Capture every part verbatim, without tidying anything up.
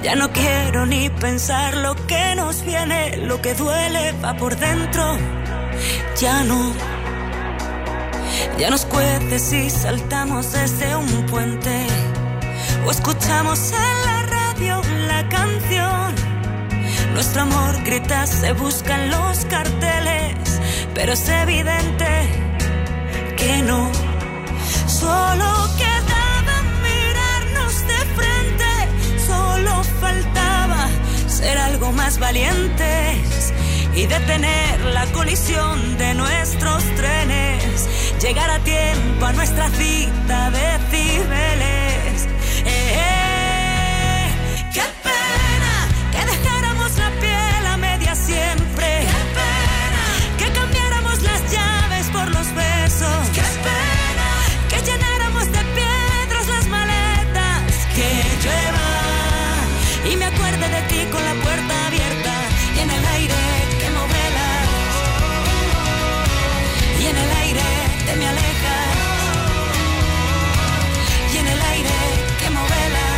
Ya no quiero ni pensar lo que nos viene, lo que duele va por dentro. Ya no. Ya nos cuece si saltamos desde un puente o escuchamos en la radio la canción. Nuestro amor grita, se busca en los carteles, pero es evidente que no. Solo quedaba mirarnos de frente, solo faltaba ser algo más valientes y detener la colisión de nuestros trenes, llegar a tiempo a nuestra cita de Cibeles. Eh, eh, ¡Qué pena que dejáramos la piel a media siempre! ¡Qué pena que cambiáramos las llaves por los besos! ¡Qué pena que llenáramos de piedras las maletas! ¡Que llueva y me acuerde de ti con la puerta abierta y en el aire quemo velas y en el aire te me alejas y en el aire quemo velas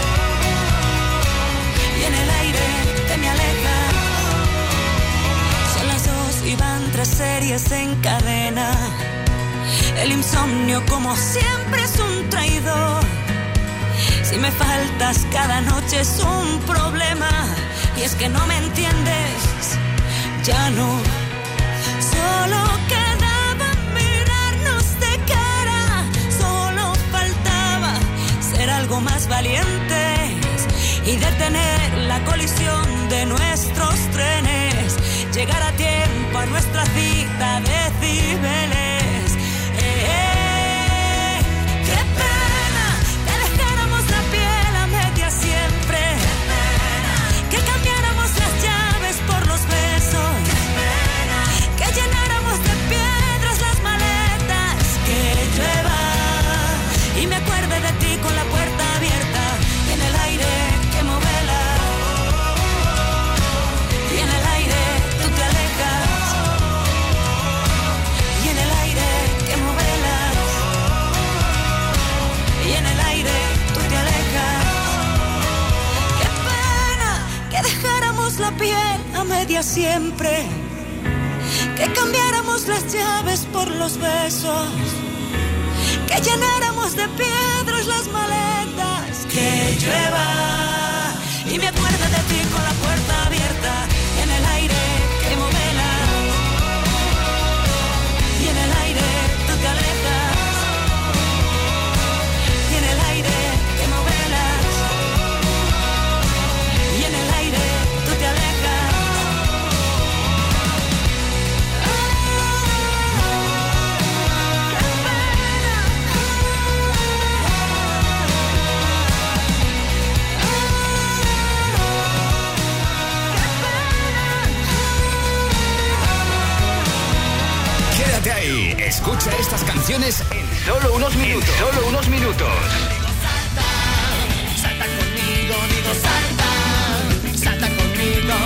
y en el aire te me alejas. Son las dos y van tres series en cadena. El insomnio como siempre es un traidor. Si me faltas cada noche es un problema y es que no me entiendes, ya no. Solo quedaba mirarnos de cara, solo faltaba ser algo más valientes y detener la colisión de nuestros trenes, llegar a tiempo a nuestra cita de Cibeles. Eh, eh, ¡Qué pena que dejáramos la piel a media siempre! ¡Qué pena que cambiáramos las llaves por los besos! ¡Qué pena que llenáramos de piedras las maletas! ¡Que llueva y me acuerde de ti con la puerta abierta y en el aire quemo velas y en el aire tú te alejas y en el aire quemo velas y en el aire tú te alejas. ¡Qué pena que dejáramos la piel a media siempre! Que cambiáramos las llaves por los besos, que llenáramos de piedras las maletas. Que llueva y me acuerde de ti con la puerta abierta y en el aire quemo velas y en el aire tú te alejas y en el aire quemo velas y en el aire tú te alejas. Quédate ahí, escucha estas canciones en solo unos minutos. En solo unos minutos. Salta, salta conmigo, digo salta, salta conmigo.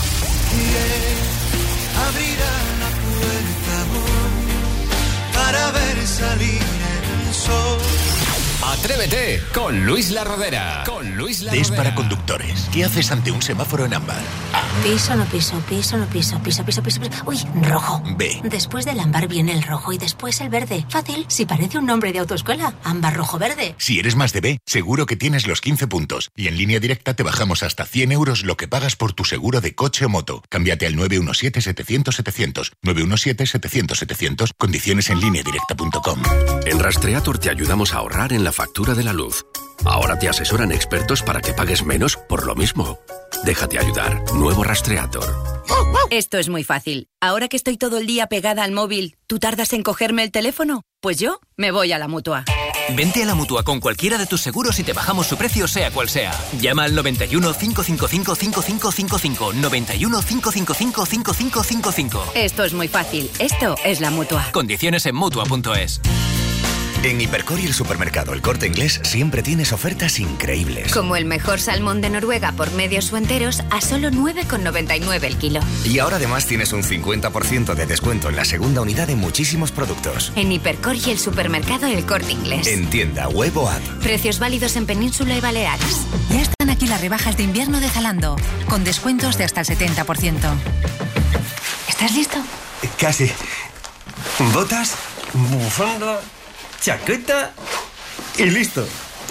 ¿Quién abrirá la puerta, amor, para ver salir el sol? Atrévete con Luis La Rodera. Con Luis La D es Rodera. para conductores. ¿Qué haces ante un semáforo en ámbar? A. Piso, no piso, piso, no piso, piso, piso, piso, piso. Uy, rojo. B. Después del ámbar viene el rojo y después el verde. Fácil, si parece un nombre de autoescuela. Ámbar, rojo, verde. Si eres más de B, seguro que tienes los quince puntos. Y en Línea Directa te bajamos hasta cien euros lo que pagas por tu seguro de coche o moto. Cámbiate al nueve uno siete, setecientos, setecientos. nueve uno siete, setecientos, setecientos. Condiciones en línea directa punto com. En Rastreator te ayudamos a ahorrar en la factura de la luz. Ahora te asesoran expertos para que pagues menos por lo mismo. Déjate ayudar. Nuevo Rastreator. Esto es muy fácil. Ahora que estoy todo el día pegada al móvil, ¿tú tardas en cogerme el teléfono? Pues yo me voy a la Mutua. Vente a la Mutua con cualquiera de tus seguros y te bajamos su precio sea cual sea. Llama al noventa y uno, cinco cinco cinco, cinco cinco cinco cinco, noventa y uno, cinco cinco cinco, cinco cinco cinco cinco. Esto es muy fácil. Esto es la Mutua. Condiciones en Mutua punto es. En Hipercor y el supermercado El Corte Inglés siempre tienes ofertas increíbles. Como el mejor salmón de Noruega por medios o enteros a solo nueve con noventa y nueve el kilo. Y ahora además tienes un cincuenta por ciento de descuento en la segunda unidad de muchísimos productos. En Hipercor y el supermercado El Corte Inglés. En tienda, web o app. Precios válidos en Península y Baleares. Ya están aquí ti las rebajas de invierno de Zalando, con descuentos de hasta el setenta por ciento. ¿Estás listo? Casi. Botas, bufanda, chaqueta y listo.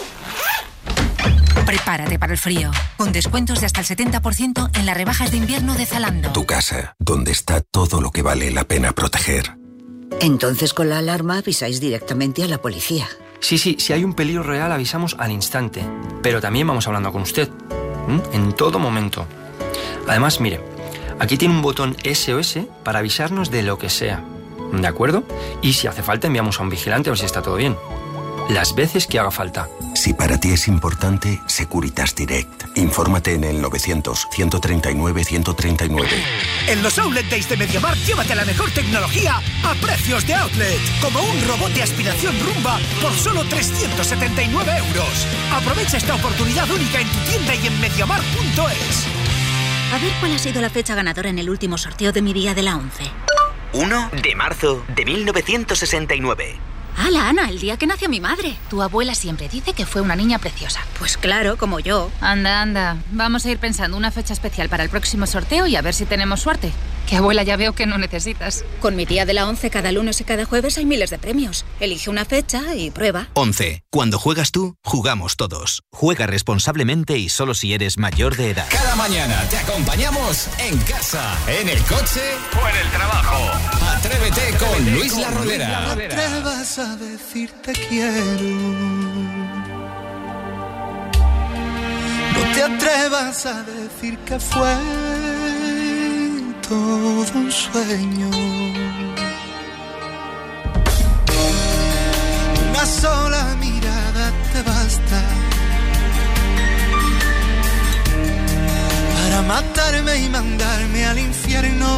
Prepárate para el frío, con descuentos de hasta el setenta por ciento en las rebajas de invierno de Zalando. Tu casa, donde está todo lo que vale la pena proteger. Entonces con la alarma avisáis directamente a la policía. Sí, sí, si hay un peligro real avisamos al instante, pero también vamos hablando con usted, ¿m? En todo momento. Además, mire, aquí tiene un botón S O S para avisarnos de lo que sea, ¿de acuerdo? Y si hace falta enviamos a un vigilante a ver si está todo bien. Las veces que haga falta. Si para ti es importante, Securitas Direct. Infórmate en el novecientos, ciento treinta y nueve, ciento treinta y nueve. En los Outlet Days de MediaMarkt, llévate la mejor tecnología a precios de outlet. Como un robot de aspiración Rumba por solo trescientos setenta y nueve euros. Aprovecha esta oportunidad única en tu tienda y en mediamarkt punto es. A ver cuál ha sido la fecha ganadora en el último sorteo de mi día de la once. uno de marzo de mil novecientos sesenta y nueve. ¡Hala, Ana! El día que nació mi madre. Tu abuela siempre dice que fue una niña preciosa. Pues claro, como yo. Anda, anda. Vamos a ir pensando una fecha especial para el próximo sorteo y a ver si tenemos suerte. Que abuela ya veo que no necesitas. Con mi día de la once, cada lunes y cada jueves hay miles de premios. Elige una fecha y prueba. once. Cuando juegas tú, jugamos todos. Juega responsablemente y solo si eres mayor de edad. Cada mañana te acompañamos en casa, en el coche o en el trabajo. Atrévete con Luis La Rodera. No te atrevas a decir te quiero. No te atrevas a decir que fue todo un sueño. Una sola mirada te basta para matarme y mandarme al infierno.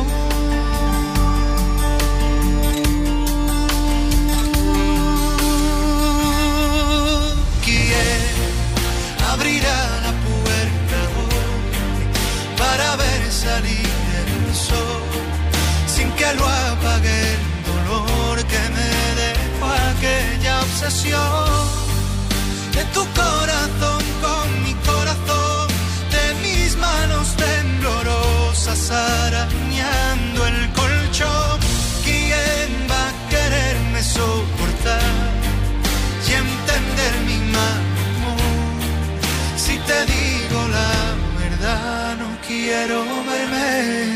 ¿Quién abrirá la puerta hoy para ver salir el sol sin que lo apague el dolor que me dejó aquella obsesión de tu corazón con mi corazón, de mis manos temblorosas arañando el colchón? ¿Quién va a quererme soportar y entender mi amor? Si te digo la verdad, no quiero verme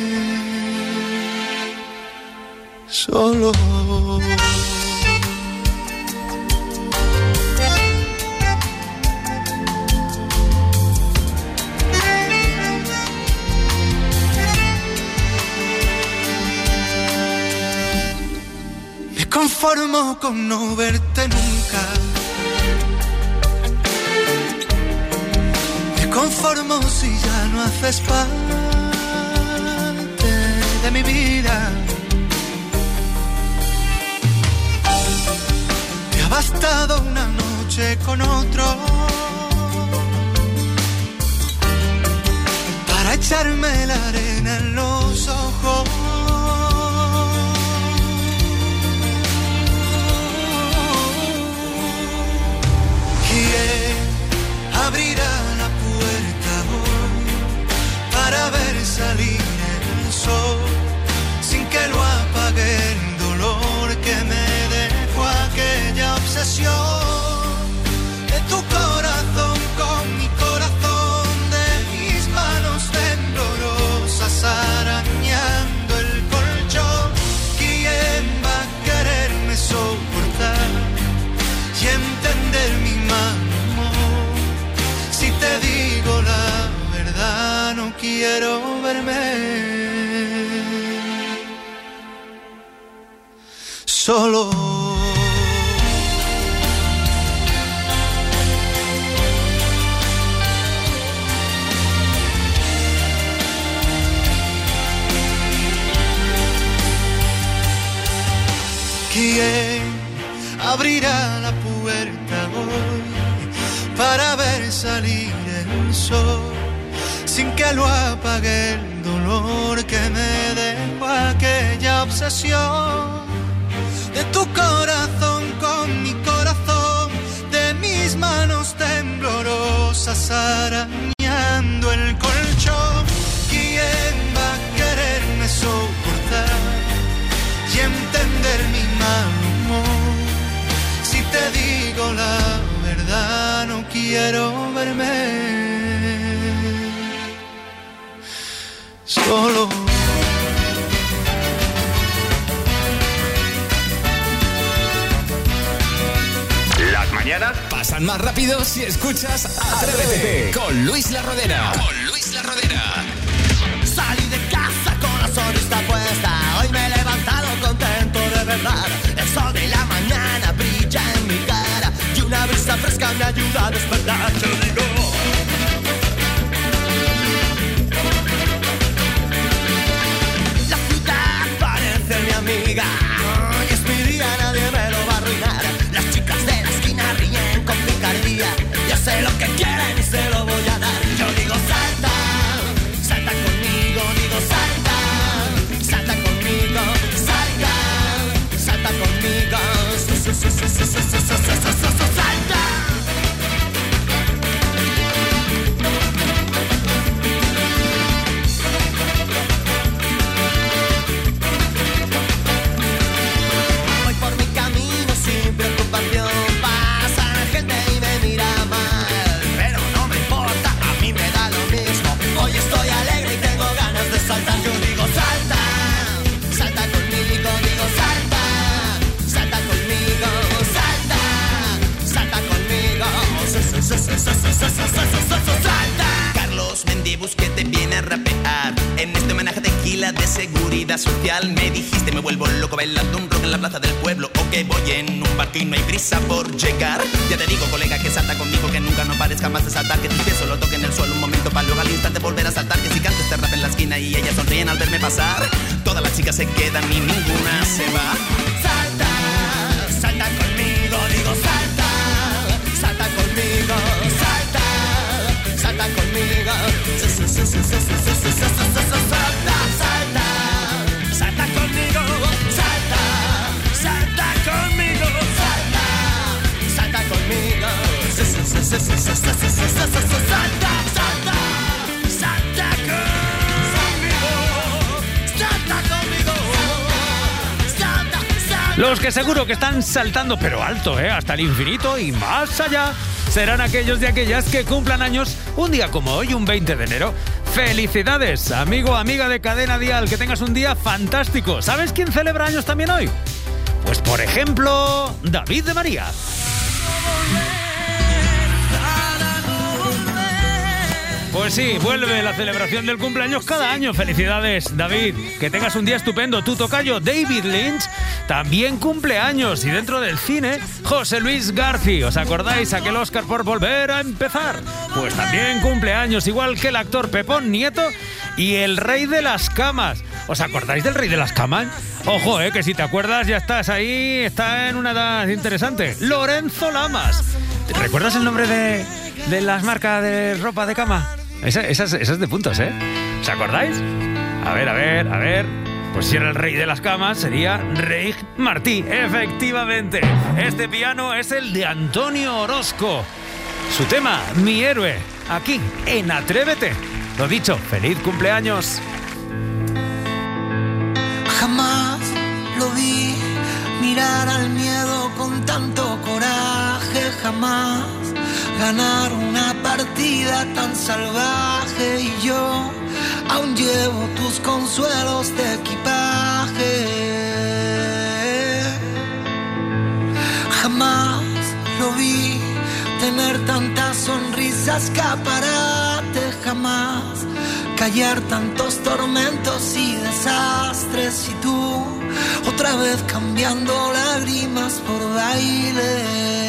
solo. Me conformo con no verte nunca. Me conformo si ya no haces parte de mi vida. Me ha bastado una noche con otro para echarme la arena en los ojos. ¿Quién abrirá la puerta hoy para ver salir el sol sin que lo apague el dolor que me dejó aquella obsesión de tu corazón con mi corazón, de mis manos temblorosas arañando el colchón? ¿Quién va a quererme soportar y entender mi amor? Si te digo la verdad, no quiero verme solo. ¿Quién abrirá la puerta hoy para ver salir el sol sin que lo apague el dolor que me dejó aquella obsesión de tu corazón con mi corazón, de mis manos temblorosas arañando rozando el colchón. ¿Quién va a quererme soportar y entender mi mal humor? Si te digo la verdad, no quiero verme solo. Las mañanas pasan más rápido si escuchas Atrévete con Luis La Rodera. Con Luis La Rodera. Salí de casa con la sonrisa puesta. Hoy me he levantado contento de verdad. El sol de la mañana brilla en mi cara y una brisa fresca me ayuda a despertar. Yo digo, la ciudad parece mi amiga y es mi día, nadie me lo va a arruinar. Las chicas de la esquina ríen con picardía. Yo sé lo que quieren y se lo voy a dar. Yo digo salta, salta conmigo, digo salta, salta conmigo, salta, salta conmigo, salta. Voy por mi camino sin preocupación. Pasa la gente y me mira mal, pero no me importa, a mí me da lo mismo. Hoy estoy alegre y tengo ganas de saltar. Yo digo salta, salta conmigo, digo salta, salta conmigo, salta, salta conmigo, salta. Carlos Mendibus que te viene a rapear en este homenaje de Tequila de seguridad social. Me dijiste me vuelvo loco bailando un rock en la plaza del pueblo, o que voy en un barco y no hay prisa por llegar. Ya te digo, colega, que salta conmigo, que nunca no pares jamás de saltar, que tus pies solo toquen el suelo un momento para luego al instante volver a saltar. Que si canto este rap en la esquina y ellas sonríen al verme pasar, todas las chicas se quedan y ninguna se va. Salta, salta conmigo, digo salta, salta conmigo, salta, salta conmigo, salta, salta, salta conmigo, salta, salta conmigo, salta, salta conmigo, salta, salta, salta conmigo, salta conmigo, salta, salta. Los que seguro que están saltando, pero alto, ¿eh? Hasta el infinito y más allá, serán aquellos de aquellas que cumplan años un día como hoy, un veinte de enero. ¡Felicidades, amigo, amiga de Cadena Dial! Que tengas un día fantástico. ¿Sabes quién celebra años también hoy? Pues, por ejemplo, David de María. Pues sí, vuelve la celebración del cumpleaños cada año. Felicidades, David. Que tengas un día estupendo. Tu tocayo, David Lynch, también cumple años. Y dentro del cine, José Luis García. ¿Os acordáis aquel Oscar por Volver a Empezar? Pues también cumple años, igual que el actor Pepón Nieto y el Rey de las Camas. ¿Os acordáis del Rey de las Camas? Ojo, eh, que si te acuerdas ya estás ahí, está en una edad interesante. Lorenzo Lamas. ¿Recuerdas el nombre de, de las marcas de ropa de cama? Esa, esas, esas de puntos, ¿eh? ¿Os acordáis? A ver, a ver, a ver. Pues si era el Rey de las Camas, sería Rey Martí. Efectivamente. Este piano es el de Antonio Orozco. Su tema, Mi Héroe. Aquí, en Atrévete. Lo dicho, feliz cumpleaños. Jamás lo vi mirar al miedo con tanto coraje. Jamás ganar una partida tan salvaje. Y yo aún llevo tus consuelos de equipaje. Jamás lo vi tener tantas sonrisas, escaparate. Jamás callar tantos tormentos y desastres. Y tú otra vez cambiando lágrimas por baile.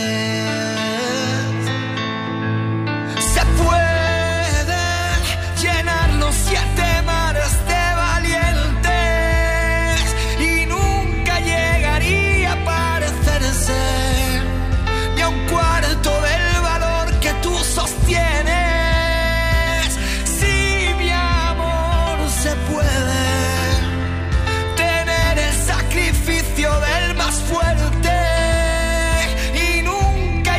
Se pueden llenar los siete mares de valientes y nunca llegaría a parecerse ni a un cuarto del valor que tú sostienes. Si mi amor se puede tener el sacrificio del más fuerte y nunca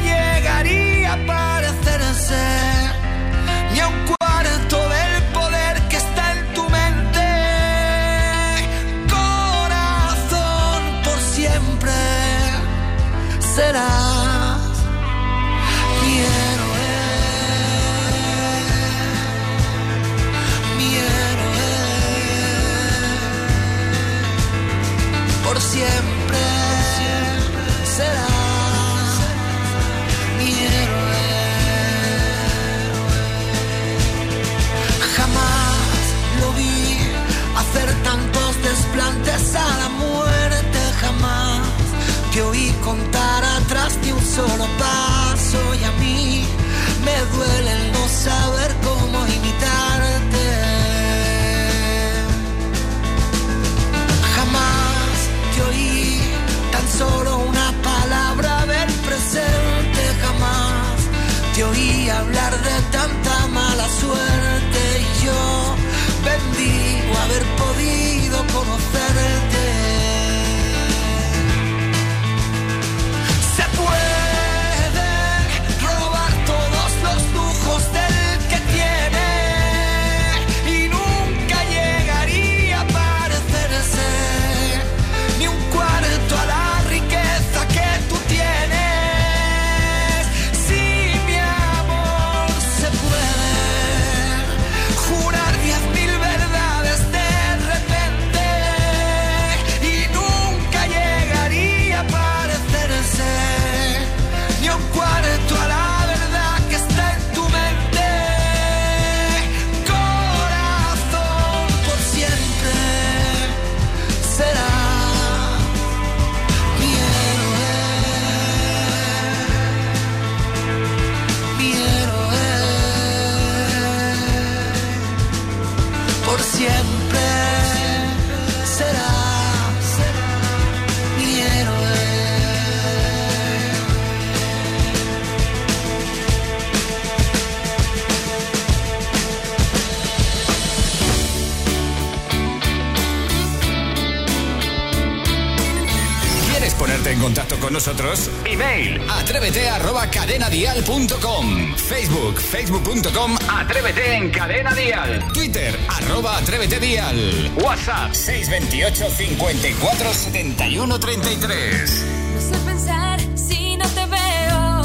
contacto con nosotros, email atrévete arroba cadenadial punto com, Facebook, facebook punto com, atrévete en Cadena Dial, Twitter, arroba atrévete dial, WhatsApp seis dos ocho, cinco cuatro, siete uno tres tres. No sé pensar si no te veo,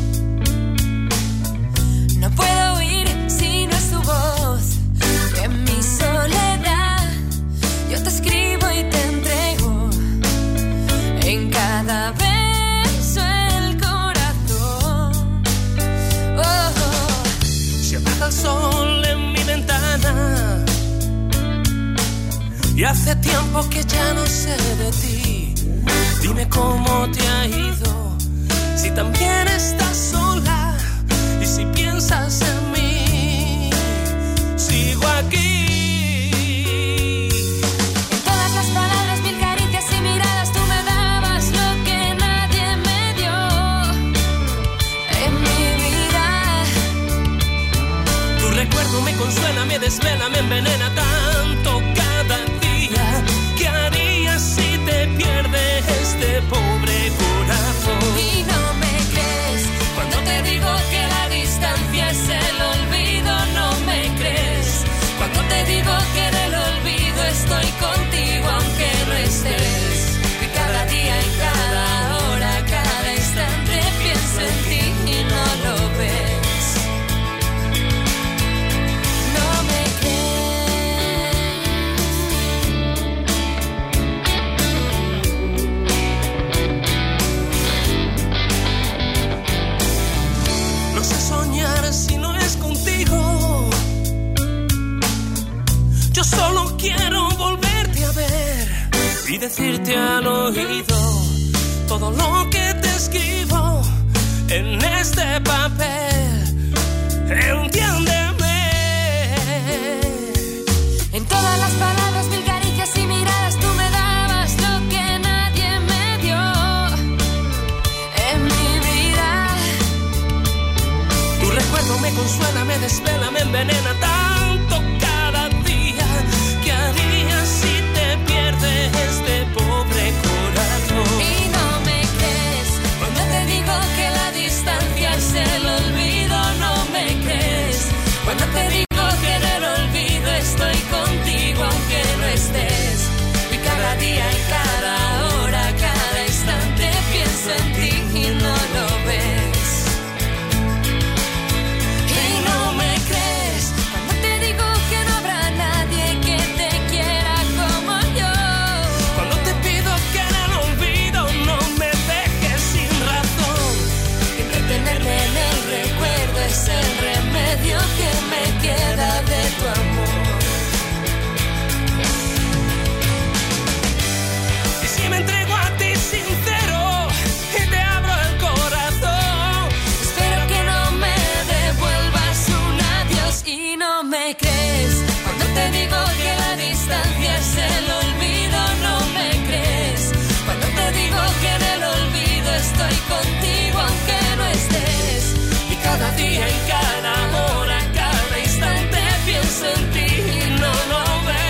no puedo oír si no es tu voz. En mi soledad yo te escribo y te entrego en cada beso el corazón. Oh, oh. Se apaga el sol en mi ventana y hace tiempo que ya no sé de ti. Dime cómo te ha ido, si también estás sola y si piensas en mí. Sigo aquí. En todas las palabras, mil caricias y miradas, tú me dabas lo que nadie me dio en mi vida. Tu recuerdo me consuela, me desvela, me envenena tanto cada día. ¿Qué harías si te pierdes este pobre corazón? Y no me crees cuando te digo que la distancia es el olvido. No me crees cuando te digo que en el olvido estoy contigo aunque no estés. Y cada día y cada hora, cada instante pienso en ti y no lo ves. No me No sé soñar si no es contigo. Yo solo quiero volverte a ver y decirte al oído todo lo que te escribo en este papel. Entiéndeme. En todas las palabras, mil caricias y miradas, tú me dabas lo que nadie me dio en mi vida. Tu recuerdo me consuela, me desvela, me envenena tanto cada día. ¿Qué harías si te pierdes este pobre corazón? Y no me crees cuando te digo que la distancia es el olvido. No me crees cuando te digo que en el olvido estoy contigo aunque no estés. Y cada día y cada hora, cada instante pienso en ti y no lo ves. Y no me crees cuando te digo que no habrá nadie que te quiera como yo. Cuando te pido que en el olvido no me dejes sin razón. Entretenerme en el recuerdo es el remedio que me queda de tu amor. Y si me entrego a ti sincero y te abro el corazón, espero que no me devuelvas un adiós. Y no me crees cuando te digo que la distancia es el olvido. No me crees cuando te digo que en el olvido estoy contigo aunque no estés. Y cada día y cada hora, cada instante pienso en ti y no lo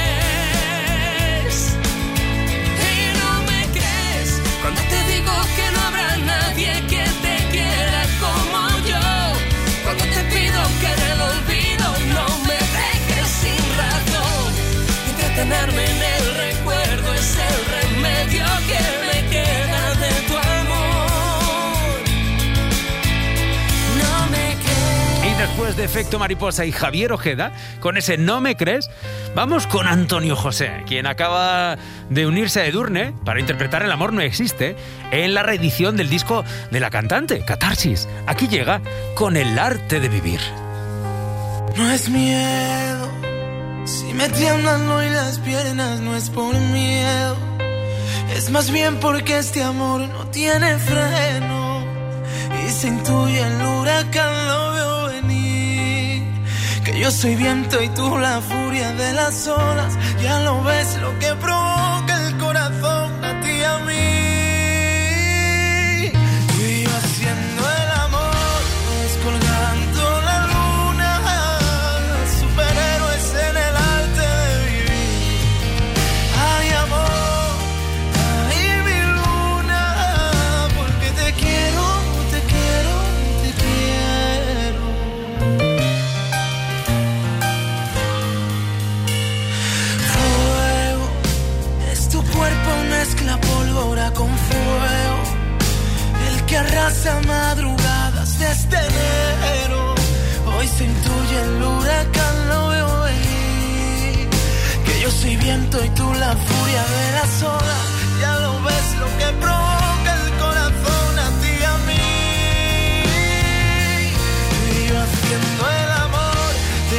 ves. Y no me crees cuando te digo que no habrá nadie que te quiera como yo. Cuando te pido que en el olvido no me dejes sin razón. Entretenerme en el recuerdo es el remedio que me queda de tu amor. No me crees. Y después de Efecto Mariposa y Javier Ojeda, con ese No me crees, vamos con Antonio José, quien acaba de unirse a Edurne para interpretar El amor no existe en la reedición del disco de la cantante, Catarsis. Aquí llega con El arte de vivir. No es miedo, si me tiemblan hoy las piernas no es por miedo, es más bien porque este amor no tiene freno y se intuye el huracán, lo veo venir, que yo soy viento y tú la furia de las olas, ya lo ves lo que provoca el corazón a ti y a mí. Y yo haciendo el amor, descolgando la luna, superhéroes en el arte de vivir. Ay amor, ay mi luna,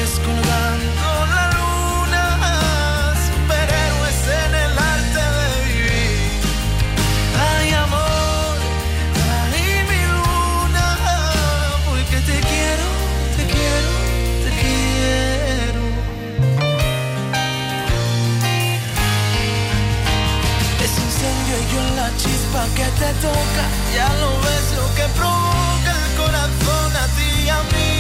descolgando la luna, superhéroes en el arte de vivir. Ay, amor, ay, mi luna, porque te quiero, te quiero, te quiero. Ese incendio y yo la chispa que te toca, ya lo ves lo que provoca el corazón a ti y a mí.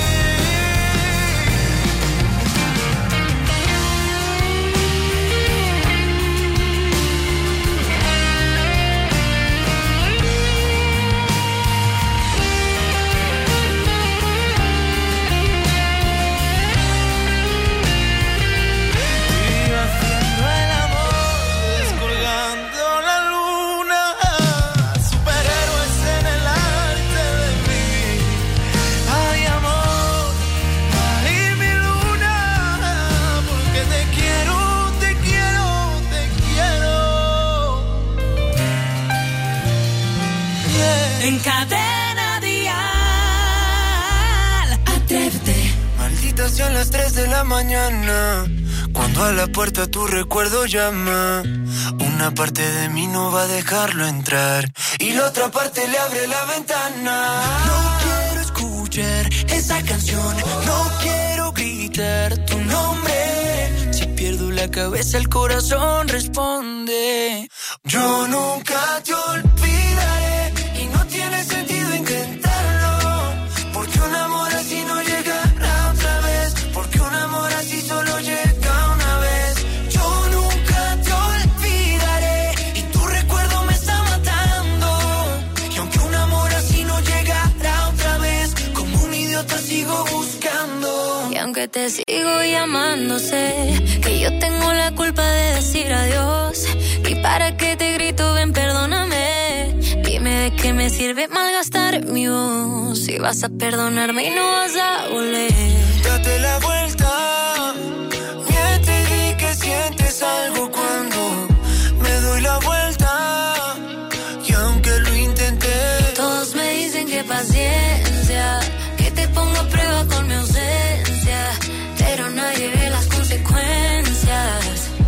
En Cadena Dial, Atrévete. Maldita sean las tres de la mañana, cuando a la puerta tu recuerdo llama. Una parte de mí no va a dejarlo entrar y la otra parte le abre la ventana. No quiero escuchar esa canción, no quiero gritar tu nombre. Si pierdo la cabeza el corazón responde. Yo nunca te olvidaré y no tiene sentido intentarlo, porque un amor así no llegará otra vez, porque un amor así solo llega una vez. Yo nunca te olvidaré y tu recuerdo me está matando, y aunque un amor así no llegará otra vez, como un idiota sigo buscando. Y aunque te sigo llamando, sé que yo tengo la culpa de decir adiós. Y para que te grito, ven, perdóname. Dime de qué me sirve malgastar mi voz, si vas a perdonarme y no vas a volver. Date la vuelta, miente y di que sientes algo cuando me doy la vuelta. Y aunque lo intenté, todos me dicen que paciencia, que te pongo a prueba con mi ausencia, pero nadie ve las consecuencias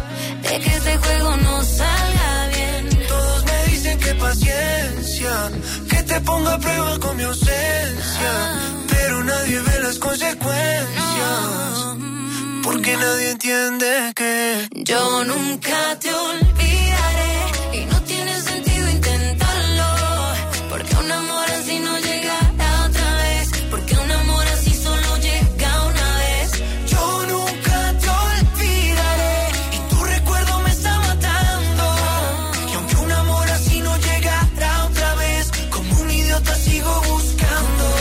de que este juego no salga bien. Todos me dicen que paciencia, que te ponga a prueba con mi ausencia, ah, pero nadie ve las consecuencias, no, porque nadie entiende que yo nunca te olvidaré y no tiene sentido intentarlo, porque un amor así no llegará otra vez, porque un amor así solo llega una vez. Yo nunca te olvidaré y tu recuerdo me está matando, y aunque un amor así no llegará otra vez, como un idiota sigo buscando.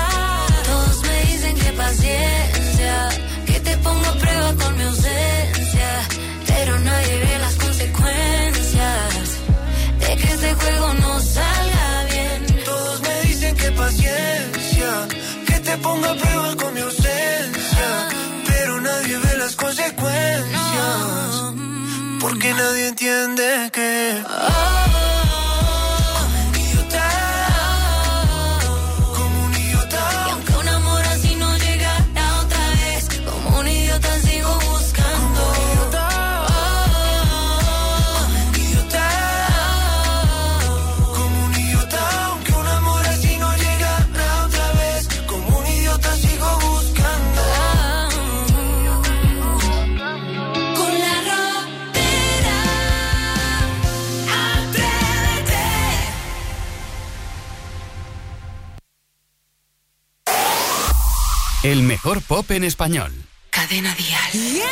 Todos me dicen que paciencia, que te pongo a prueba con mi ausencia, pero nadie ve las consecuencias de que este juego no salga bien. Todos me dicen que paciencia, que te ponga a prueba con mi ausencia, pero nadie ve las consecuencias, porque nadie entiende que oh, el mejor pop en español. Cadena Dial. Yeah.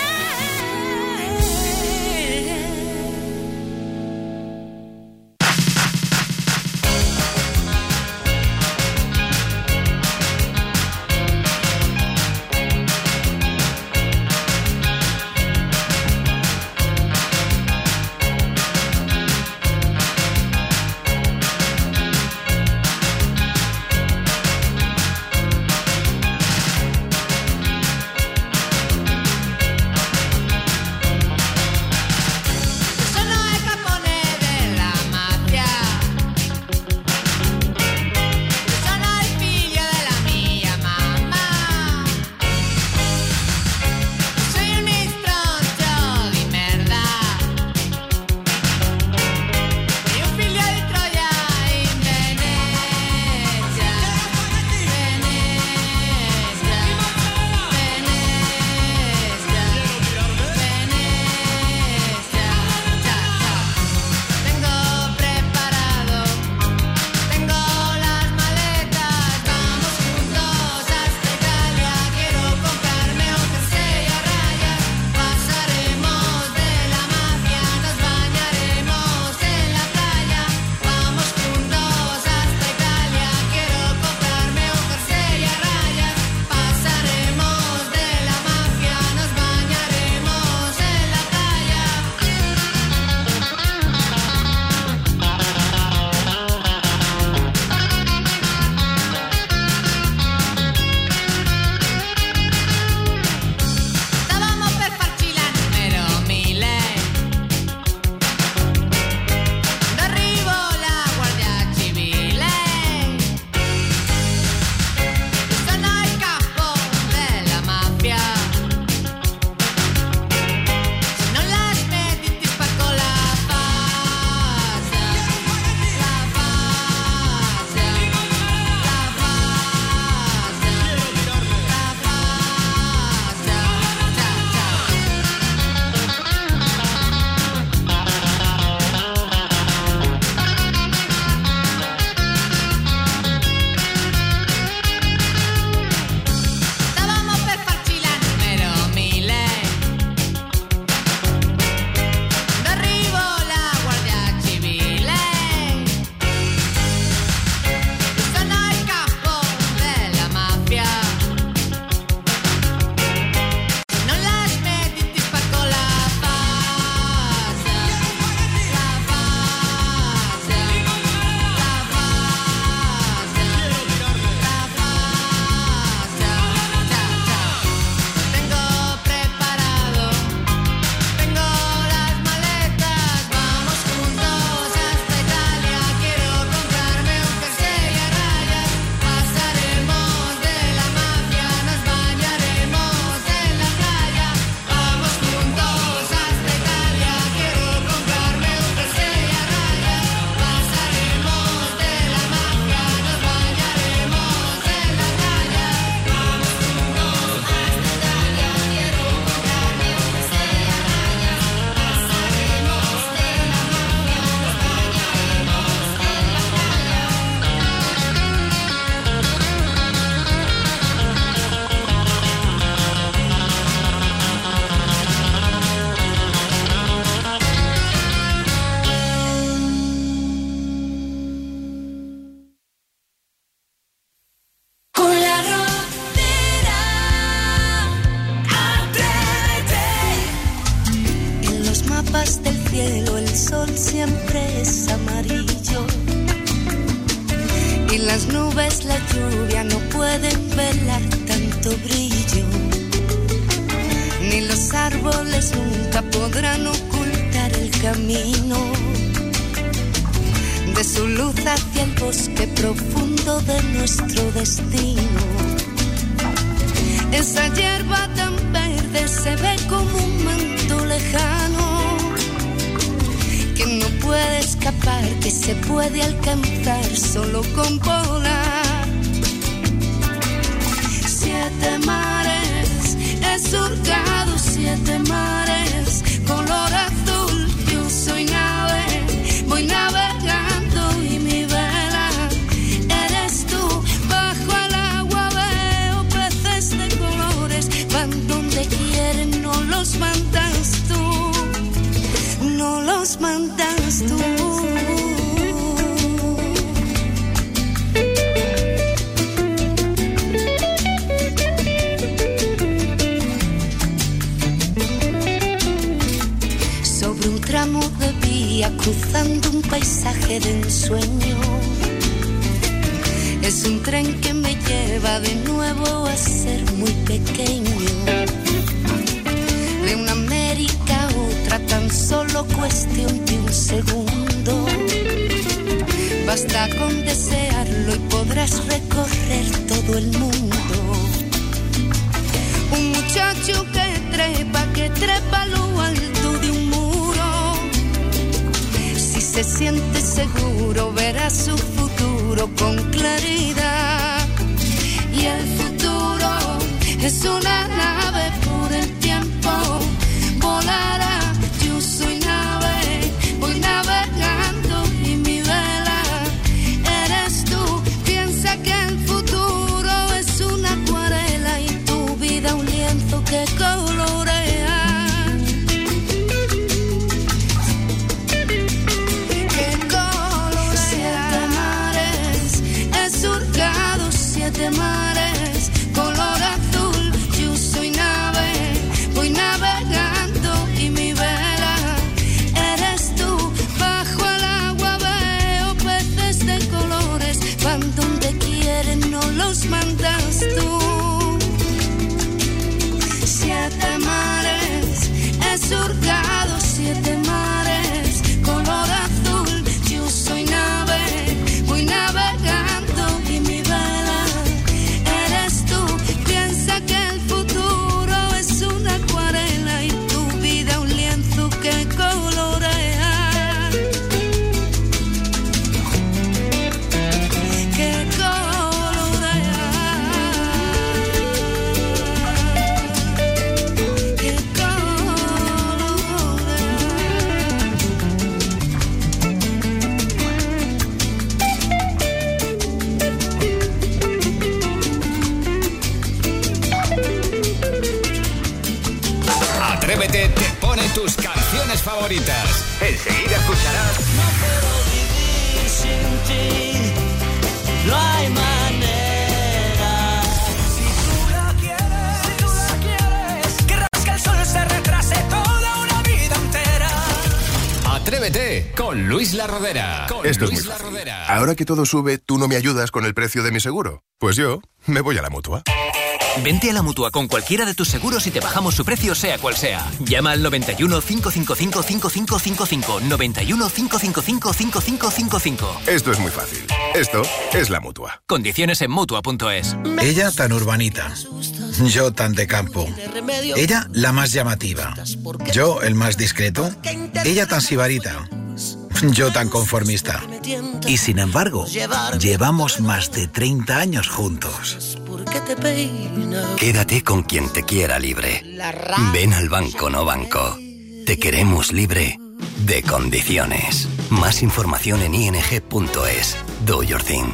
cielo el sol siempre es amarillo. Y las nubes, la lluvia no pueden velar tanto brillo. Ni los árboles nunca podrán ocultar el camino de su luz hacia el bosque profundo de nuestro destino. Esa hierba tan verde se ve como un manto lejano que no puede escapar, que se puede alcanzar solo con volar. Siete mares he surcado, siete mares color azul. Yo soy nave, voy navegando y mi vela eres tú. Bajo el agua veo peces de colores, van donde quieren, no los mandas tú, no los mandas tú. Sobre un tramo de vía, cruzando un paisaje de ensueño, es un tren que me lleva de nuevo a ser muy pequeño. De una América a otra, tan solo cuestión de un segundo. Basta con desearlo y podrás recorrer todo el mundo. Un muchacho que trepa, que trepa a lo alto de un muro. Si se siente seguro, verá su futuro con claridad. Y el futuro es una nave por el tiempo, volará. Yo soy nave, voy navegando y mi vela eres tú. Piensa que el futuro es una acuarela y tu vida un lienzo que colorea. Que colorea. Siete mares he surcado, siete mares color azul. Yo soy nave, voy navegando y mi vela eres tú. Bajo el agua veo peces de colores, van donde quieren, no los mandas tú. Siete mares he surcado, siete mares color azul. Yo soy nave, voy navegando y mi vela eres tú. Piensa que el futuro es una acuarela y tu vida un lienzo que colorea. Que colorea. Que Atrévete te pone tus canciones favoritas. Enseguida escucharás. No puedo vivir sin ti, no hay manera. Si tú la quieres, si tú la quieres, querrás que el sol se retrase toda una vida entera. Atrévete con Luis La Rodera. Con Esto Luis es muy La fácil. Rodera. Ahora que todo sube, ¿tú no me ayudas con el precio de mi seguro? Pues yo me voy a la Mutua. Vente a la Mutua con cualquiera de tus seguros y te bajamos su precio sea cual sea. Llama al noventa y uno, cinco cinco cinco, cinco cinco cinco cinco, noventa y uno, cinco cinco cinco, cinco cinco cinco cinco. Esto es muy fácil. Esto es la Mutua. Condiciones en Mutua punto es. Ella tan urbanita, yo tan de campo. Ella la más llamativa, yo el más discreto. Ella tan sibarita, yo tan conformista. Y sin embargo, llevamos más de treinta años juntos. Quédate con quien te quiera libre. Ven al Banco No Banco. Te queremos libre de condiciones. Más información en i n g punto es. Do your thing.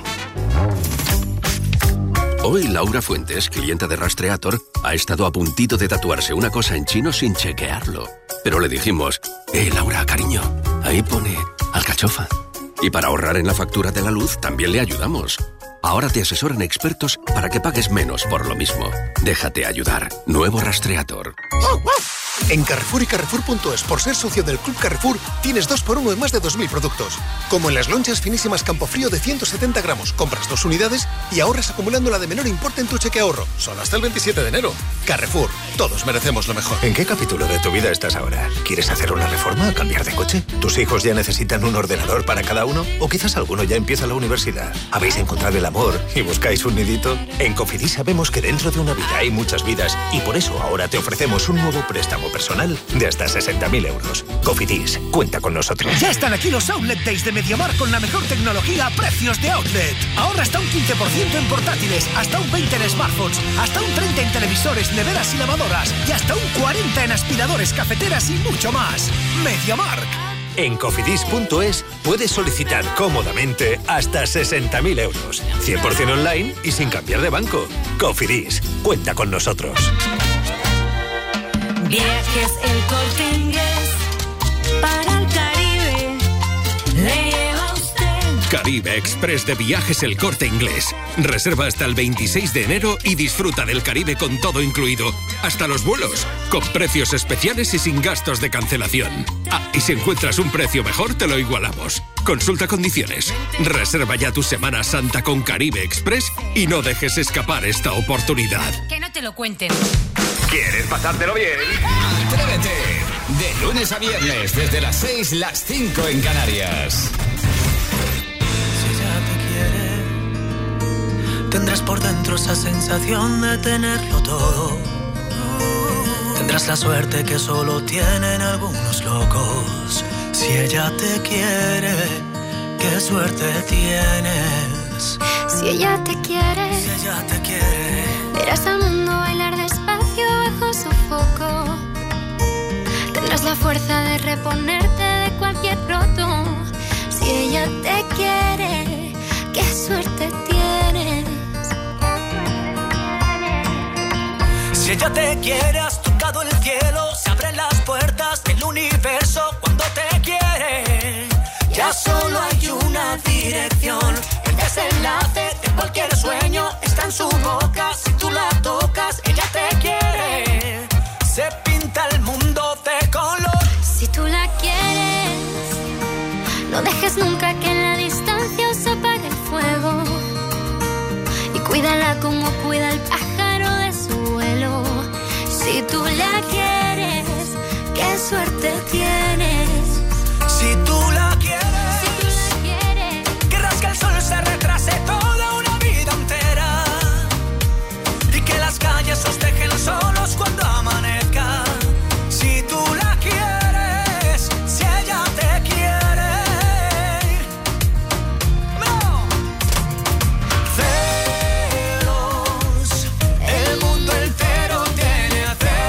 Hoy Laura Fuentes, clienta de Rastreator, ha estado a puntito de tatuarse una cosa en chino sin chequearlo. Pero le dijimos, eh, Laura, cariño, ahí pone alcachofa. Y para ahorrar en la factura de la luz también le ayudamos. Ahora te asesoran expertos para que pagues menos por lo mismo. Déjate ayudar. Nuevo Rastreator. En Carrefour y Carrefour punto es, por ser socio del Club Carrefour, tienes dos por uno en más de dos mil productos. Como en las lonchas finísimas Campofrío de ciento setenta gramos. Compras dos unidades y ahorras acumulando la de menor importe en tu cheque ahorro. Solo hasta el veintisiete de enero. Carrefour, todos merecemos lo mejor. ¿En qué capítulo de tu vida estás ahora? ¿Quieres hacer una reforma o cambiar de coche? ¿Tus hijos ya necesitan un ordenador para cada uno? ¿O quizás alguno ya empieza la universidad? ¿Habéis encontrado el amor y buscáis un nidito? En Cofidis sabemos que dentro de una vida hay muchas vidas y por eso ahora te ofrecemos un nuevo préstamo personal de hasta sesenta mil euros. Cofidis, cuenta con nosotros. Ya están aquí los Outlet Days de MediaMarkt con la mejor tecnología a precios de outlet. Ahorra hasta un quince por ciento en portátiles, hasta un veinte por ciento en smartphones, hasta un treinta por ciento en televisores, neveras y lavadoras y hasta un cuarenta por ciento en aspiradores, cafeteras y mucho más. MediaMarkt. En Cofidis punto es puedes solicitar cómodamente hasta sesenta mil euros. cien por ciento online y sin cambiar de banco. Cofidis, cuenta con nosotros. Viajes El Corte Inglés para el Caribe. Le lleva usted. Caribe Express de Viajes El Corte Inglés. Reserva hasta el veintiséis de enero y disfruta del Caribe con todo incluido. Hasta los vuelos, con precios especiales y sin gastos de cancelación. Ah, y si encuentras un precio mejor, te lo igualamos. Consulta condiciones. Reserva ya tu Semana Santa con Caribe Express y no dejes escapar esta oportunidad. Que no te lo cuenten. ¿Quieres pasártelo bien? Atrévete. De lunes a viernes, desde las seis, las cinco en Canarias. Si ella te quiere, tendrás por dentro esa sensación de tenerlo todo. Tendrás la suerte que solo tienen algunos locos. Si ella te quiere, qué suerte tienes. Si ella te quiere, si ella te quiere, verás al mundo bailar despacio bajo su foco. Tendrás la fuerza de reponerte de cualquier roto. Si ella te quiere, qué suerte tienes. Si ella te quiere, has tocado el cielo. Se abren las puertas del universo cuando te quiere. Ya solo hay una dirección. El desenlace de cualquier sueño está en su boca. Si tú la tocas, ella te quiere. Se pinta el mundo de color. Si tú la quieres, no dejes nunca que en la distancia se apague el fuego. Y cuídala como cuida el pájaro de su vuelo. Si tú la quieres, qué suerte tienes. Si tú la quieres, si tú la quieres, querrás que el sol se retrase toda una vida entera y que las calles os dejen solos cuando amanezca. Si tú la quieres, si ella te quiere, no. Celos, el mundo entero tiene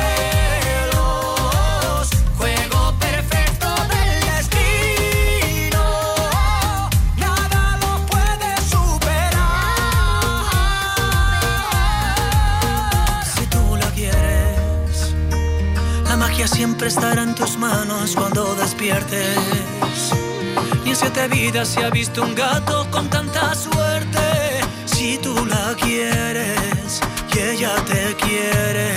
celos. Juego perfecto del destino, nada lo puede superar. Si tú la quieres, la magia siempre estará en tus manos cuando despiertes. Ni en siete vidas se ha visto un gato con tanta suerte. Si tú la quieres y ella te quiere.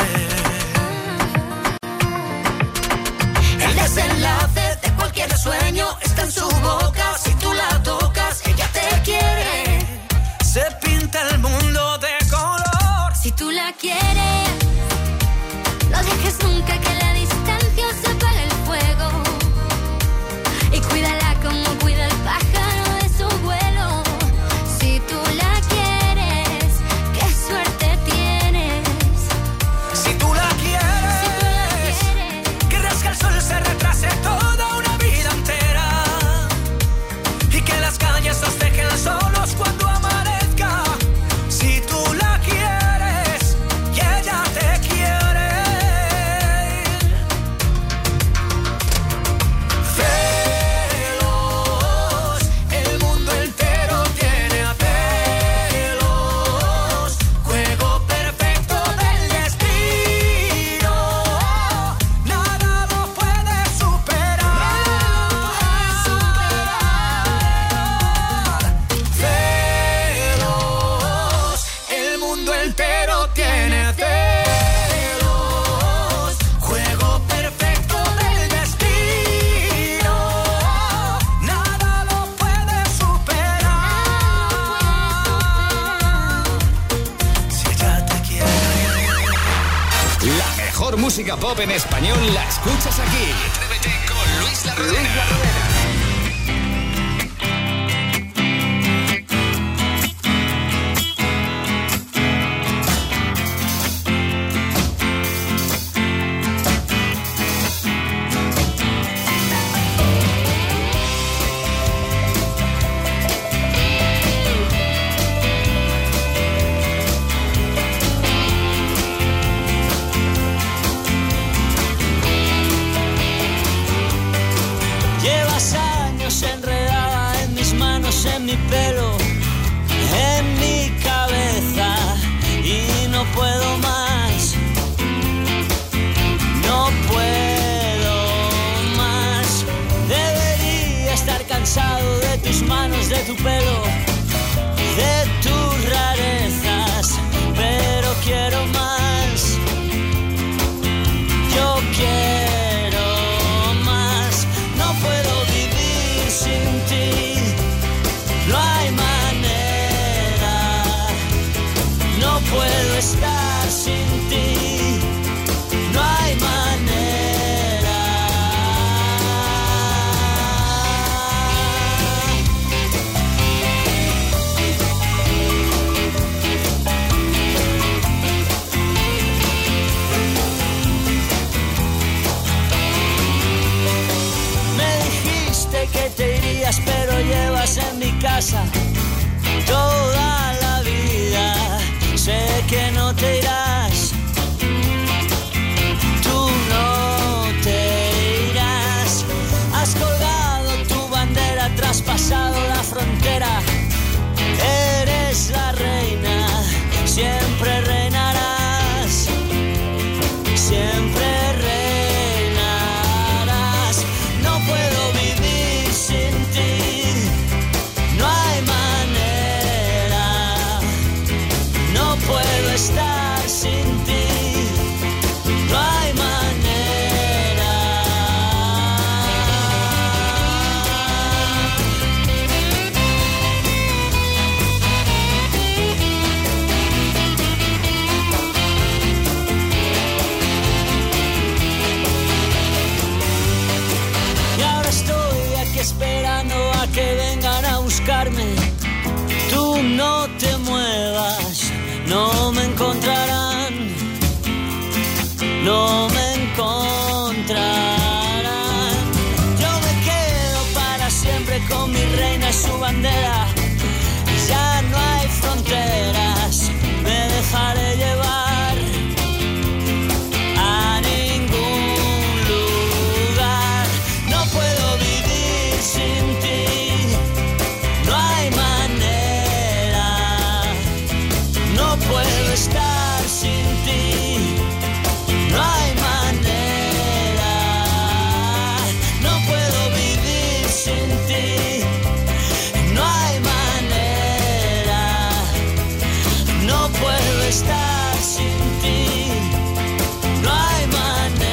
El desenlace de cualquier sueño está en su boca. Si tú la tocas, ella te quiere. Se pinta el mundo de color. si tú la quieres, no dejes nunca que la distancia se apague el fuego. Y cuídala como cuida el pájaro de su vuelo. Si tú la quieres, qué suerte tienes. mejor música pop en español la escuchas aquí. Atrévete con Luis La Rodera. En mi pelo, en mi cabeza, y no puedo más, no puedo más. Debería estar cansado de tus manos, de tu pelo, de tus rarezas, pero quiero más, yo quiero más, no puedo vivir sin ti. No hay manera, no puedo estar sin ti, no hay manera. Me dijiste que te irías, pero llevas en mi casa toda la vida. Sé que no te irás, tú no te irás. Has colgado tu bandera, traspasado la frontera. Eres la reina, siempre reinarás, siempre reinarás. No puedo vivir sin ti. No hay manera, no puedo estar sin ti, no hay manera. Y ahora estoy aquí esperando a que vengan a buscarme. Tú no te muevas, no me encontrarán, no me encontrarán. Yo me quedo para siempre con mi reina y su bandera. Ya no hay fronteras, me dejaré llevar a ningún lugar. No puedo vivir sin ti, no hay manera, no puedo estar sin ti, no hay manera, no puedo vivir sin ti, no hay manera, no puedo estar sin ti, no hay manera.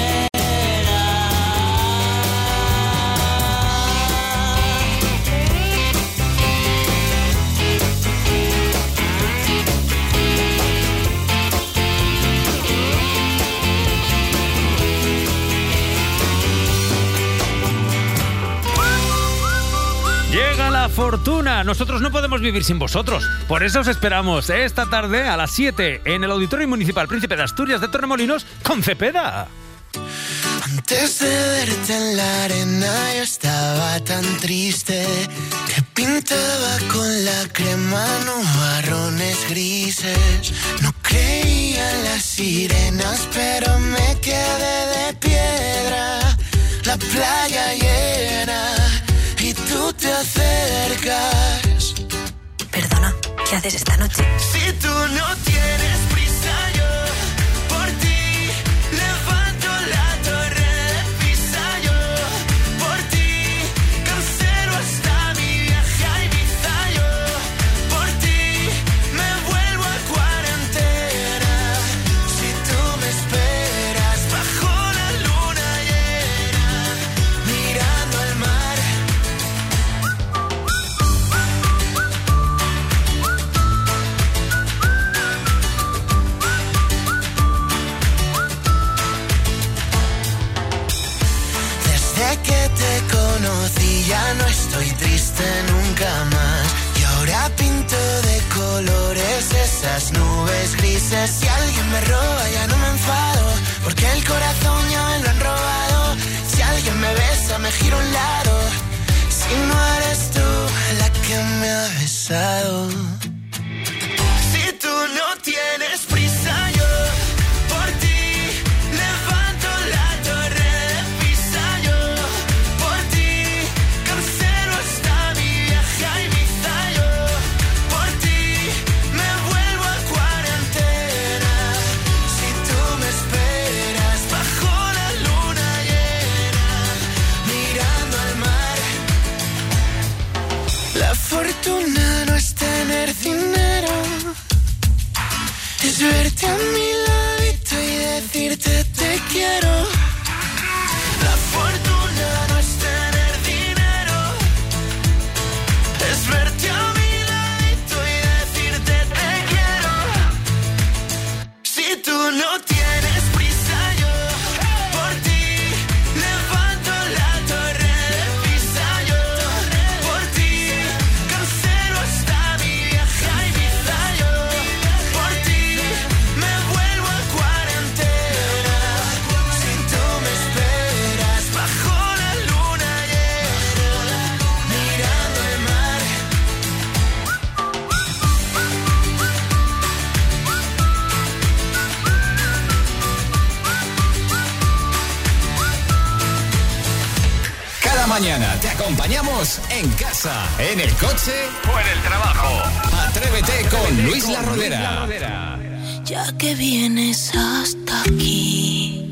Llega la fortuna. Nosotros no podemos vivir sin vosotros. Por eso os esperamos esta tarde a las siete en el Auditorio Municipal Príncipe de Asturias de Torremolinos con Cepeda. Antes de verte en la arena yo estaba tan triste que pintaba con la crema nubarrones grises. No creía en las sirenas pero me quedé de piedra. La playa llena y tú te acercas. Perdona, ¿qué haces esta noche? Si tú no tienes prisa yo por ti levanto la torre de Pisa yo por ti cancelo hasta mi viaje a Ibiza yo por ti me vuelvo a cuarentena. Si tú me esperas bajo la luna llena mirando al mar. conocí ya no estoy triste nunca más. Y ahora pinto de colores esas nubes grises. Si alguien me roba ya no me enfado, porque el corazón ya me lo han robado. Si alguien me besa me giro a un lado, si no eres tú la que me ha besado. Si tú no tienes prisa, yo por ti levanto la torre de Pisa. Yo por ti cancelo hasta mi viaje a Ibiza. Yo por ti me vuelvo a cuarentena. Si tú me esperas bajo la luna llena, mirando al mar. La fortuna no es tener dinero, es verte a mi ladito y decirte te quiero. La fortuna no es tener dinero, es verte a mi ladito y decirte te quiero. Si tú no tienes prisa, yo por ti levanto la torre de Pisa. Yo por ti cancelo hasta mi viaje a Ibiza. Yo por ti me vuelvo a cuarentena. Si tú me esperas bajo la luna llena, mirando el mar. Cada mañana te acompañamos en casa, en el coche o en el trabajo. Atrévete con Luis La Rodera. Ya que vienes hasta aquí,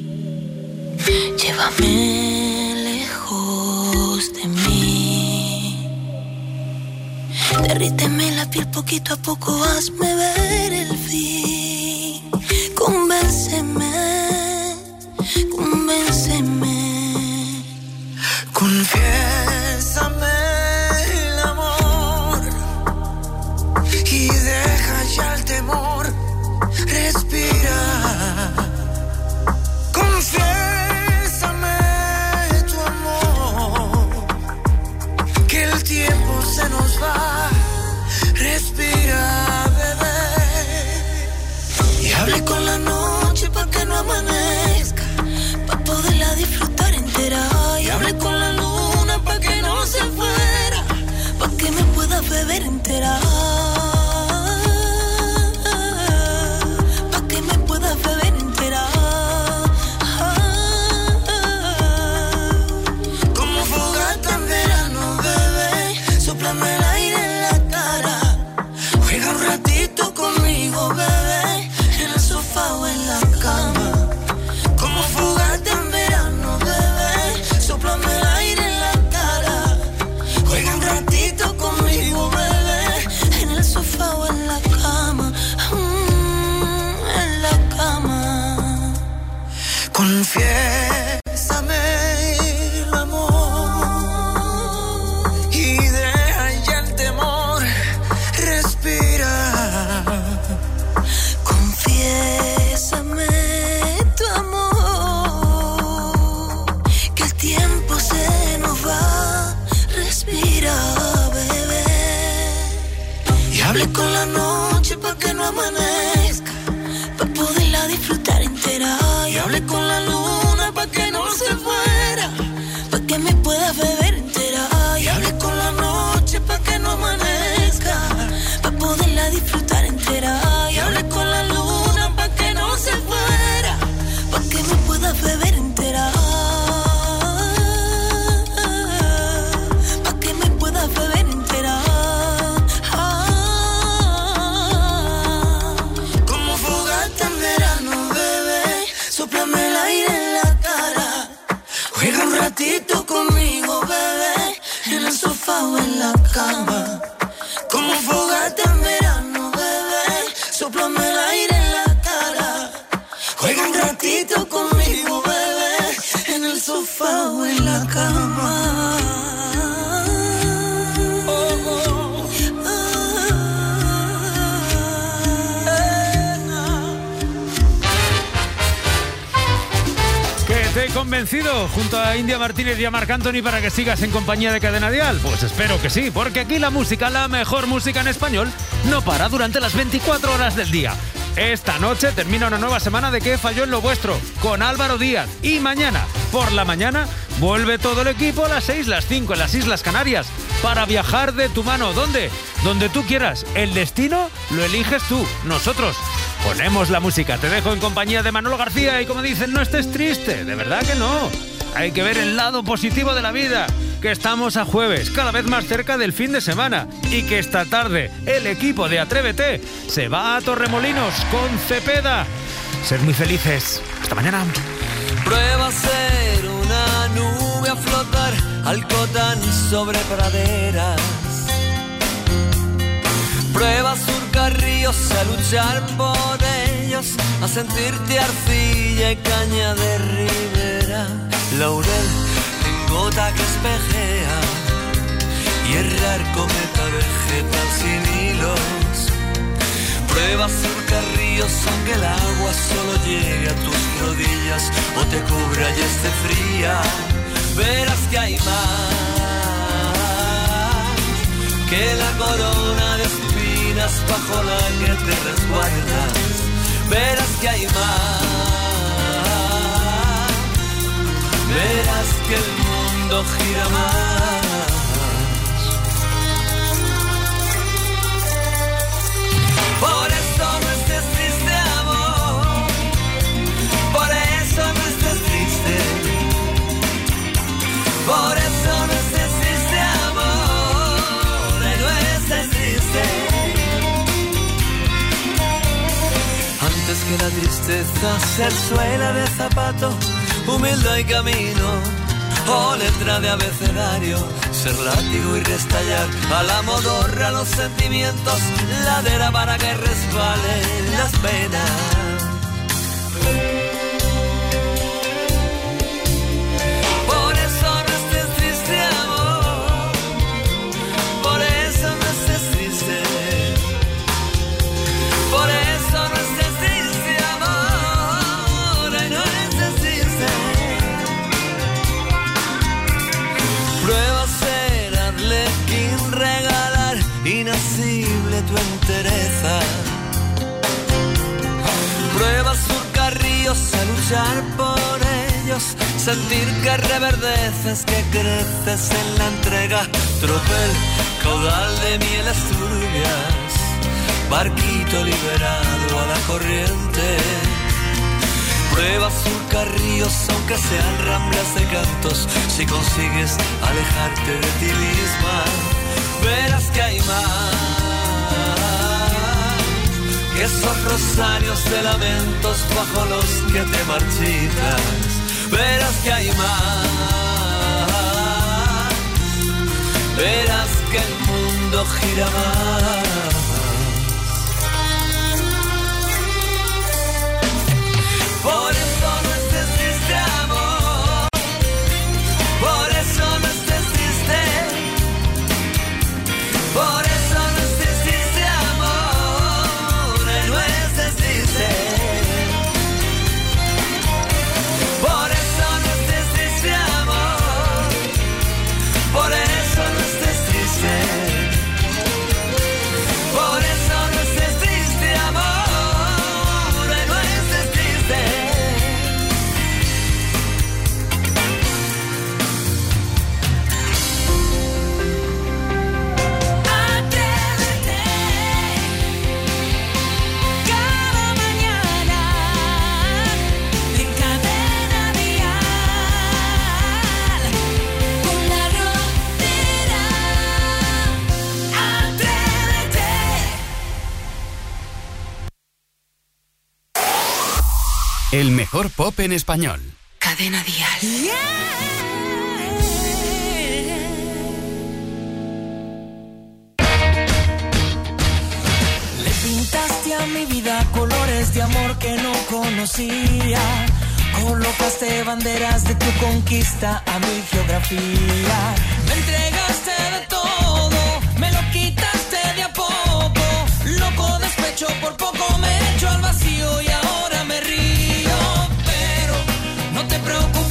llévame lejos de mí. Derríteme la piel poquito a poco, hazme ver el fin. Convénceme, convénceme. Confiésame el amor y deja ya el temor. Respira. Confiésame tu amor, que el tiempo se nos va. Respira, bebé. Y hable con la noche pa' que no amanezca, pa' poderla disfrutar entera. Y hable con la luna pa' que no se fuera, pa' que me pueda beber entera. Pa' que me pueda beber entera. Como fogata en verano, bebé, sóplame el aire en la cara. Juega un ratito conmigo, bebé, en el sofá o en la cama. Como fogata en verano, bebé, sóplame el aire en la cara. Juega un ratito conmigo, bebé, en el sofá o en la cama. Mm, en la cama. Confiésame el amor y deja ya el temor. Respira. Confiésame tu amor, que el tiempo se nos va. Respira, bebé. Y hable con la noche pa' que no amanezca, pa' poderla disfrutar entera. Y hable con la luna pa' que no se fuera, pa' que me pueda beber entera. Y hable con la noche pa' que no amanezca, pa' poderla disfrutar entera. Y hable con la luna pa' que no se fuera, pa' que me pueda beber entera. Pa' que me pueda beber entera. Como fogata en verano, bebé, sóplame el aire en la cara. Juega un ratito conmigo, bebé, en el sofá o en la cama. Como fogata en verano, bebé, sóplame el aire en la cara. Juega un ratito conmigo, bebé, en el sofá o en la cama. Oh, oh, ah, eh, no. ¿Qué te he convencido junto a India Martínez y a Marc Anthony para que sigas en compañía de Cadena Dial? Pues espero que sí, porque aquí la música, la mejor música en español, no para durante las veinticuatro horas del día. Esta noche termina una nueva semana de ¿Qué falló en lo vuestro? Con Álvaro Díaz. Y mañana, por la mañana, vuelve todo el equipo a las seis, las cinco en las Islas Canarias para viajar de tu mano. ¿Dónde? Donde tú quieras. El destino lo eliges tú. Nosotros ponemos la música. Te dejo en compañía de Manolo García y, como dicen, no estés triste. De verdad que no. Hay que ver el lado positivo de la vida. Que estamos a jueves, cada vez más cerca del fin de semana, y que esta tarde el equipo de Atrévete se va a Torremolinos con Cepeda. Sed muy felices. Hasta mañana. Prueba a ser una nube, a flotar al cotán sobre praderas. Prueba a surcar ríos, a luchar por ellos, a sentirte arcilla y caña de ribera. Laurel gota que espejea y errar cometa vegetal sin hilos. Prueba a surcar ríos aunque el agua solo llegue a tus rodillas o te cubra y esté fría. Verás que hay más que la corona de espinas bajo la que te resguardas. Verás que hay más. Verás que el mundo gira más. Por eso no estés triste, amor. Por eso no estés triste. Por eso no estés triste, amor. No estés triste. Antes que la tristeza ser suela de zapato, humilde y camino, o letra de abecedario, ser látigo y restallar a la modorra los sentimientos, ladera para que resbalen las penas. Por eso no estés triste, amor. Por eso no estés triste. Por eso no estés triste, amor. Ay, no estés triste. Prueba a ser arlequín, regalar inasible tu entereza. Prueba a surcar ríos, a luchar por ellos, sentir que reverdeces, que creces en la entrega. Tropel, caudal de mieles turbias, barquito liberado a la corriente. Prueba a surcar ríos aunque sean ramblas de cantos, si consigues alejarte de ti misma. Verás que hay más que esos rosarios de lamentos bajo los que te marchitas. Verás que hay más. Verás que el mundo gira más. Por eso no estés triste, amor. Por eso no estés triste. Por eso no estés triste, amor. No estés triste. Por eso no estés triste, amor. Por eso no estés triste. Por eso no estés triste, amor. El mejor pop en español. Cadena Dial. Yeah. Le pintaste a mi vida colores de amor que no conocía. Colocaste banderas de tu conquista a mi geografía. Me entregaste de todo, me lo quitaste de a poco. Loco despecho, por poco me echo al vacío y ahora me río. Pero no te preocupes,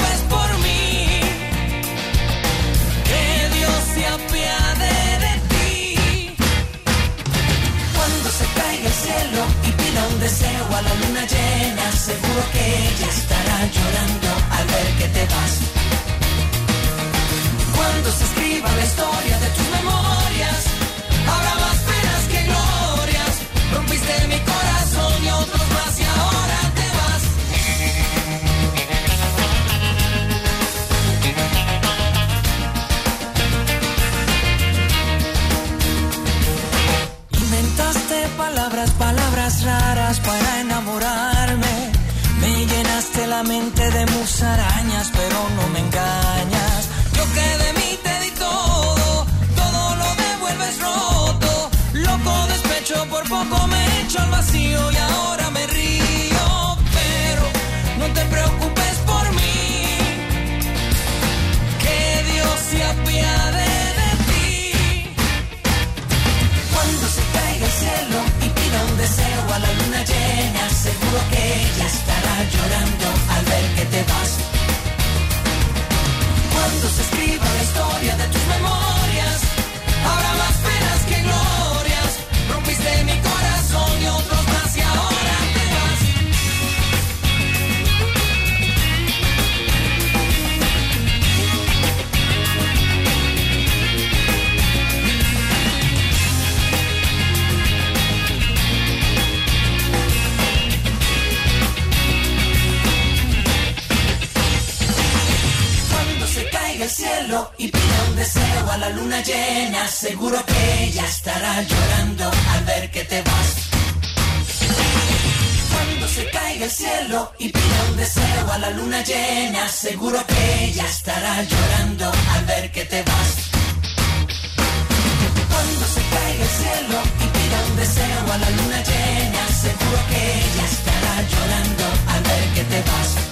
musarañas, pero no me engañas. Yo que de mí te di todo, todo lo devuelves roto. Loco despecho, por poco me echo al vacío y ahora me río. Pero no te preocupes por mí, que Dios se apiade de ti. Cuando se caiga el cielo y pida un deseo a la luna llena, seguro que ella estará llorando al ver que te vas. Cuando se escriba la historia de tus memorias, habrá más penas que glorias. Rompiste mi corazón y otros más y ahora te vas. Cuando se caiga el cielo y pida un deseo a la luna llena, seguro que ella estará llorando al ver que te vas. Cuando se caiga el cielo y pida un deseo a la luna llena, seguro que ella estará llorando al ver que te vas. Cuando se caiga el cielo y pida un deseo a la luna llena, seguro que ella estará llorando al ver que te vas.